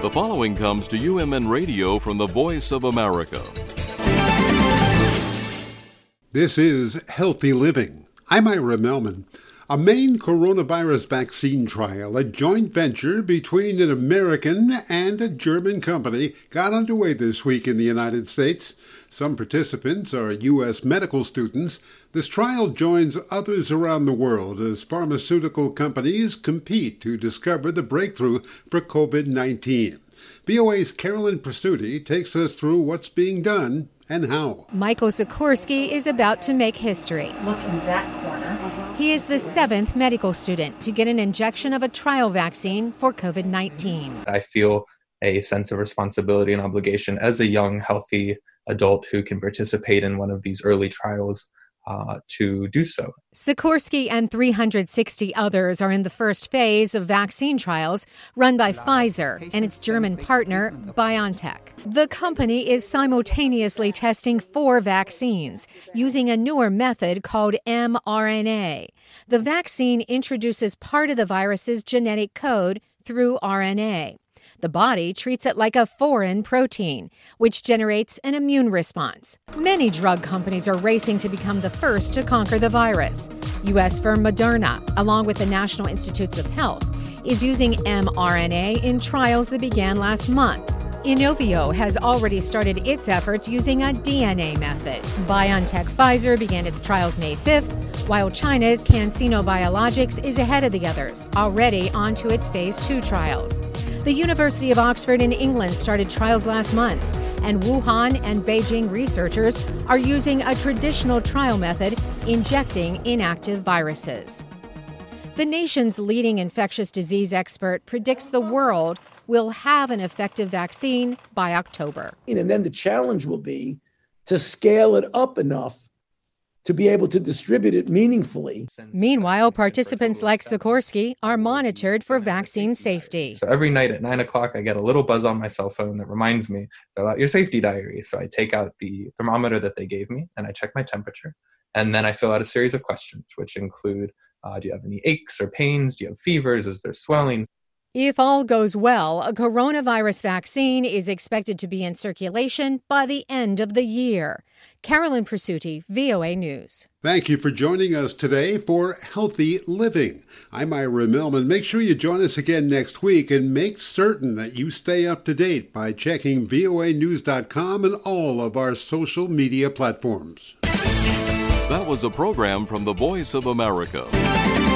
The following comes to UMN Radio from the Voice of America. This is Healthy Living. I'm Ira Melman. A Maine coronavirus vaccine trial, a joint venture between an American and a German company, got underway this week in the United States. Some participants are U.S. medical students. This trial joins others around the world as pharmaceutical companies compete to discover the breakthrough for COVID-19. VOA's Carolyn Presutti takes us through what's being done and how. Michael Sikorsky is about to make history. Look in that corner. He is the 7th medical student to get an injection of a trial vaccine for COVID-19. I feel a sense of responsibility and obligation as a young, healthy adult who can participate in one of these early trials to do so. Sikorsky and 360 others are in the first phase of vaccine trials run by Pfizer and its German partner, BioNTech. The company is simultaneously testing 4 vaccines using a newer method called mRNA. The vaccine introduces part of the virus's genetic code through RNA. The body treats it like a foreign protein, which generates an immune response. Many drug companies are racing to become the first to conquer the virus. U.S. firm Moderna, along with the National Institutes of Health, is using mRNA in trials that began last month. Inovio has already started its efforts using a DNA method. BioNTech Pfizer began its trials May 5th, while China's CanSino Biologics is ahead of the others, already onto its Phase 2 trials. The University of Oxford in England started trials last month, and Wuhan and Beijing researchers are using a traditional trial method, injecting inactive viruses. The nation's leading infectious disease expert predicts the world will have an effective vaccine by October. And then the challenge will be to scale it up enough to be able to distribute it meaningfully. Meanwhile, participants like Sikorsky are monitored for vaccine safety. So every night at 9 o'clock, I get a little buzz on my cell phone that reminds me, fill out your safety diary. So I take out the thermometer that they gave me and I check my temperature. And then I fill out a series of questions, which include, do you have any aches or pains? Do you have fevers? Is there swelling? If all goes well, a coronavirus vaccine is expected to be in circulation by the end of the year. Carolyn Presutti, VOA News. Thank you for joining us today for Healthy Living. I'm Ira Melman. Make sure you join us again next week and make certain that you stay up to date by checking voanews.com and all of our social media platforms. That was a program from the Voice of America.